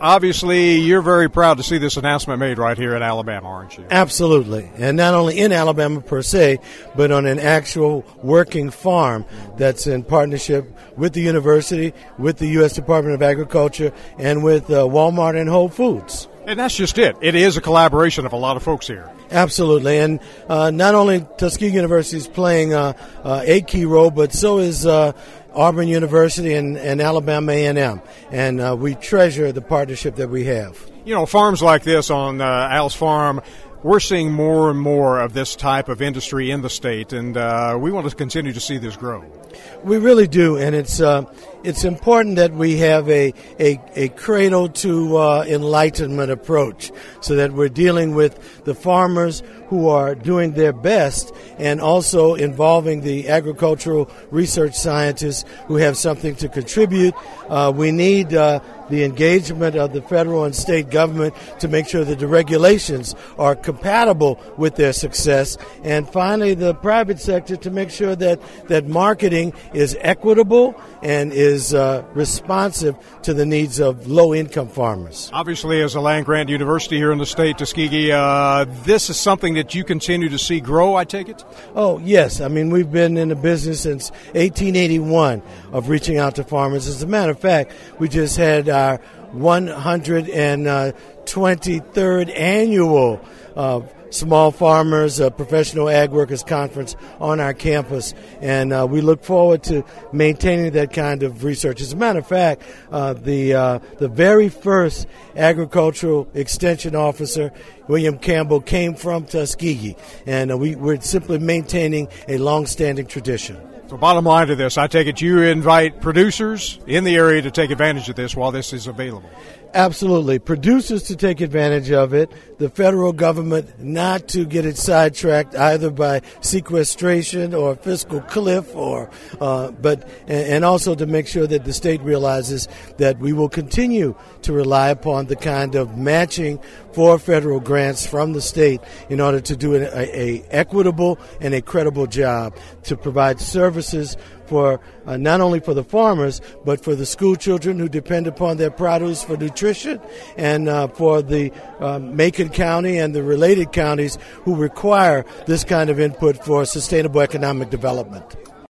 obviously, you're very proud to see this announcement made right here in Alabama, aren't you? Absolutely. And not only in Alabama per se, but on an actual working farm that's in partnership with the university, with the U.S. Department of Agriculture, and with Walmart and Whole Foods. And that's just it. It is a collaboration of a lot of folks here. Absolutely. And not only Tuskegee University is playing a key role, but so is Auburn University and Alabama A&M. And we treasure the partnership that we have. You know, farms like this on Al's farm, we're seeing more and more of this type of industry in the state, and we want to continue to see this grow. We really do, and it's important that we have a cradle to enlightenment approach, so that we're dealing with the farmers who are doing their best, and also involving the agricultural research scientists who have something to contribute. We need the engagement of the federal and state government to make sure that the regulations are compatible with their success, and finally the private sector to make sure that marketing is equitable and is responsive to the needs of low-income farmers. Obviously, as a land-grant university here in the state, Tuskegee, this is something that you continue to see grow, I take it? Oh, yes. I mean, we've been in the business since 1881 of reaching out to farmers. As a matter of fact, we just had our 123rd annual Small Farmers Professional Ag Workers Conference on our campus, and we look forward to maintaining that kind of research. As a matter of fact, the very first agricultural extension officer, William Campbell, came from Tuskegee, and we're simply maintaining a long-standing tradition. So bottom line to this, I take it you invite producers in the area to take advantage of this while this is available. Absolutely. Producers to take advantage of it, the federal government not to get it sidetracked either by sequestration or fiscal cliff, and also to make sure that the state realizes that we will continue to rely upon the kind of matching for federal grants from the state in order to do a equitable and a credible job to provide services for not only for the farmers, but for the school children who depend upon their produce for nutrition, and for the Macon County and the related counties who require this kind of input for sustainable economic development.